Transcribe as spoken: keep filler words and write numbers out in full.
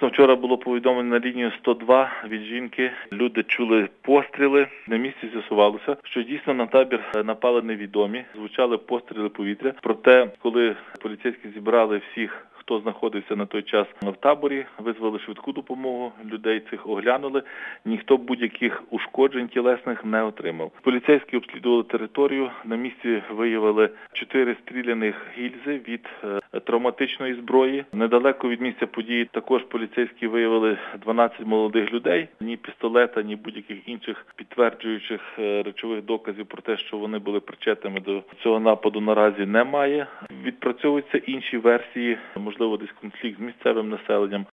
Дійсно, вчора було повідомлено на лінію сто два від жінки. Люди чули постріли. На місці з'ясувалося, що дійсно на табір напали невідомі. Звучали постріли повітря. Проте, коли поліцейські зібрали всіх, хто знаходився на той час в таборі, визвали швидку допомогу, людей цих оглянули, ніхто будь-яких ушкоджень тілесних не отримав. Поліцейські обслідували територію, на місці виявили чотири стріляних гільзи від е, травматичної зброї. Недалеко від місця події також поліцейські виявили дванадцять молодих людей. Ні пістолета, ні будь-яких інших підтверджуючих е, речових доказів про те, що вони були причетними до цього нападу, наразі немає. Відпрацьовуються інші версії, можливо, десь конфлікт з місцевим населенням.